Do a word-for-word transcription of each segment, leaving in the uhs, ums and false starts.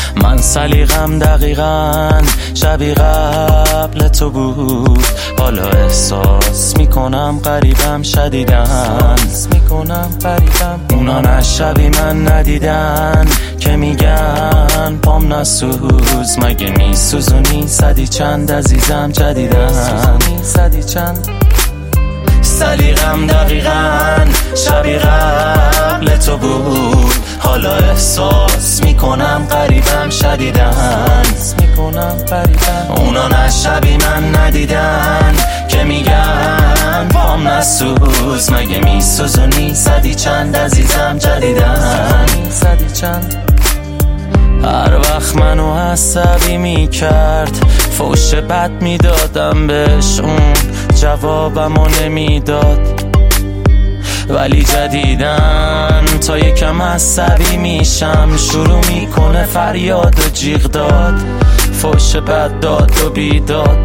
من سلیقم دقیقاً شبیه قبل تو بود، حالا احساس میکنم قریبم شدیدن میکنم قریبم. اونا نه شبیه من ندیدن که میگن پام نسوز، مگه میسوزونی صدی چند عزیزم جدیدن صدی چند. سلیقم دقیقاً شبیه قبل تو بود، حالا احساس میکنم قریبم شدیدن میکنم قریبم. اونا نه شبیه من ندیدن که میگن پام نسوز، مگه میسوزونی صدی چند عزیزم جدیدن صدی چند. هر وقت منو عصبی میکرد فوش بد میدادم بهش، اون جوابمو نمیداد. ولی جدیدن تا یکم عصبی میشم شروع میکنه فریاد و جیغ داد، فوش بد داد و بیداد.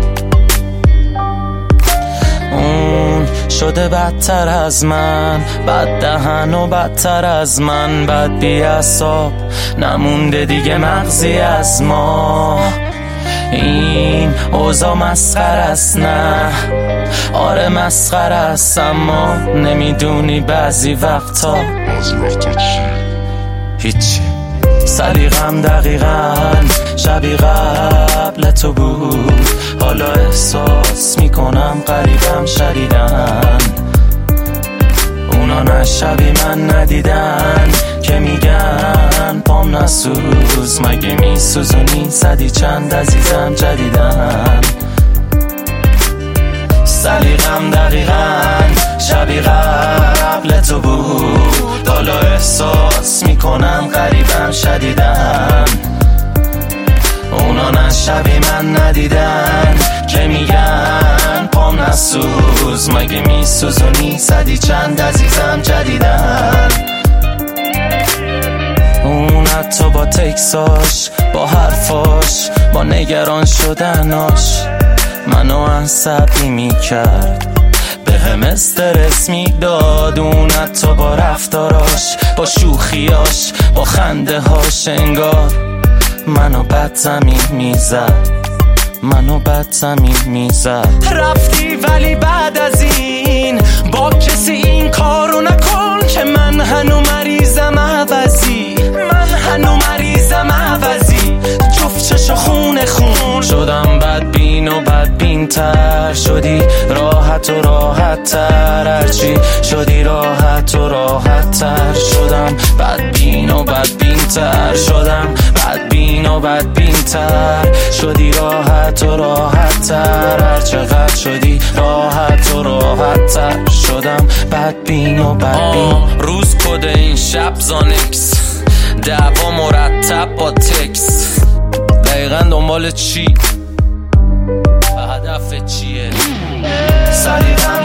اون شده بدتر از من، بد دهن و بدتر از من، بد بی اعصاب، نمونده دیگه مغزی از ما. این اوضاع مسخره است، نه آره مسخره است، اما نمیدونی بعضی وقتا بعضی وقتا چی؟ هیچی. سلیقم دقیقاً شبیه قبل تو بود، حالا احساس میکنم قریبم شدیدن. اونا نه شبیه من ندیدن که میگن پام نسوز، مگه میسوزونی صدی چند عزیزم جدیدن. سلیقم دقیقاً شبیه قبل تو بود، حالا احساس میکنم قریبم شدیدن. اونا نه شبیه من ندیدن که میگن پام نسوز، مگه میسوزونی صدی چند عزیزم جدیدن. اون حتی با تکساش، با حرفاش، با نگران شدناش منو عصبی میکرد، به هم استرس میداد. اون حتی با رفتاراش، با شوخیاش، با خنده هاش انگار منو بد زمین میزد منو بد زمین میزد. رفتی ولی بعد از این با کسی این کارو نکن که من هنو مریضم عوضی، من هنو مریضم عوضی. جفت چشا خون خون شدم، بدبین و بدبین تر شدی، راحت و راحت تر هرچی شدی، راحت و راحت تر شدم، بدبین و بدبین تر شدم، بدبین و بدبین تر شدی، راحت و راحت تر هر چقدر شدی، راحت و راحت تر شدم، بدبین و بدبین. روز کده این شب زانکس، دعوا مرتب با تکس، دقیقا دنبال چی؟ هدف چیه؟ سلیقم